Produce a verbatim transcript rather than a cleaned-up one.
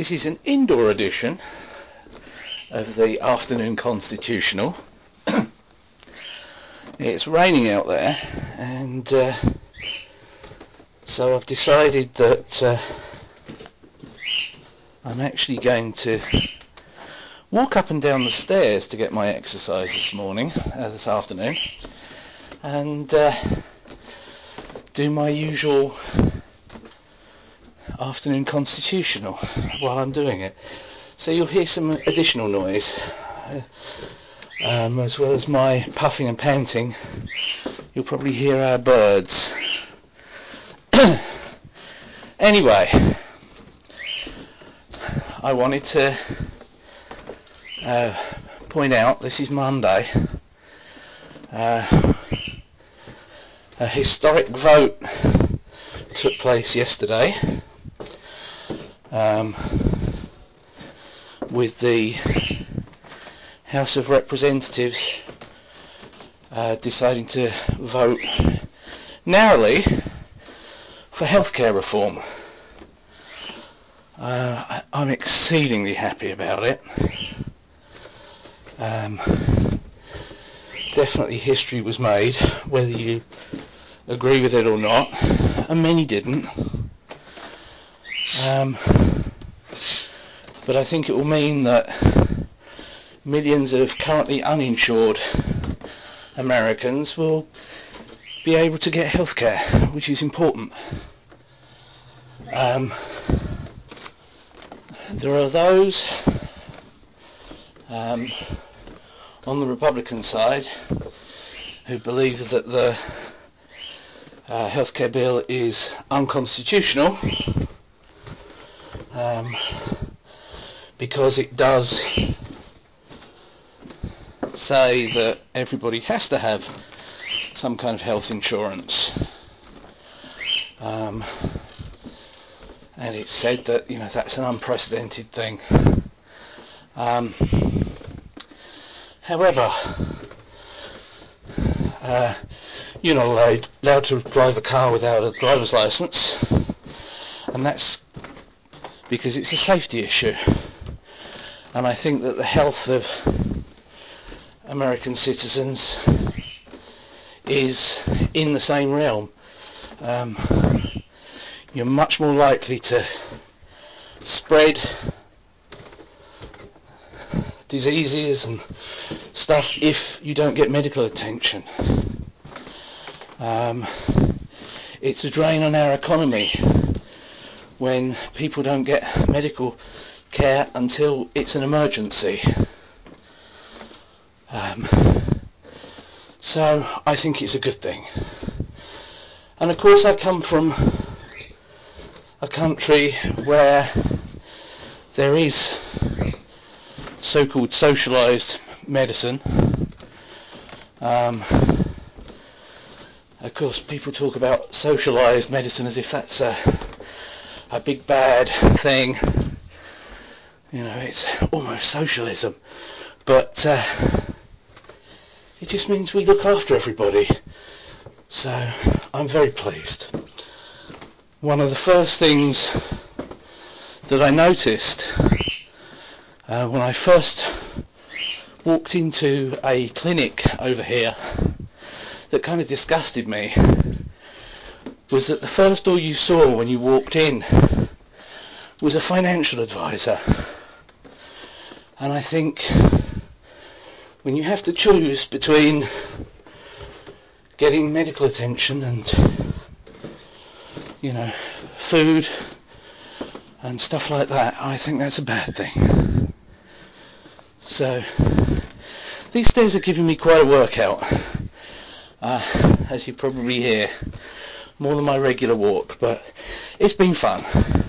This is an indoor edition of the afternoon constitutional. It's raining out there, and uh, so I've decided that uh, I'm actually going to walk up and down the stairs to get my exercise this morning, uh, this afternoon, and uh, do my usual afternoon constitutional while I'm doing it. So you'll hear some additional noise, um, as well as my puffing and panting. You'll probably hear our birds. Anyway, I wanted to uh, point out this is Monday. Uh, a historic vote took place yesterday um, with the House of Representatives uh, deciding to vote narrowly for healthcare reform. Uh, I'm exceedingly happy about it. Um, definitely history was made, whether you agree with it or not, and many didn't. Um, but I think it will mean that millions of currently uninsured Americans will be able to get healthcare, which is important. Um, there are those um, on the Republican side who believe that the uh, healthcare bill is unconstitutional um, because it does say that everybody has to have some kind of health insurance, um, and it's said that, you know, that's an unprecedented thing. Um, however, uh, you're not allowed, allowed to drive a car without a driver's license, and that's because it's a safety issue. And I think that the health of American citizens is in the same realm. Um, you're much more likely to spread diseases and stuff if you don't get medical attention. Um, it's a drain on our economy when people don't get medical care until it's an emergency. Um, so I think it's a good thing. And of course I come from a country where there is so-called socialised medicine. Um, of course people talk about socialised medicine as if that's a, a big bad thing. You know, it's almost socialism. But uh, it just means we look after everybody. So I'm very pleased. One of the first things that I noticed uh, when I first walked into a clinic over here that kind of disgusted me was that the first door you saw when you walked in was a financial advisor. And I think when you have to choose between getting medical attention and, you know, food and stuff like that, I think that's a bad thing. So these stairs are giving me quite a workout, uh, as you probably hear, more than my regular walk, but it's been fun.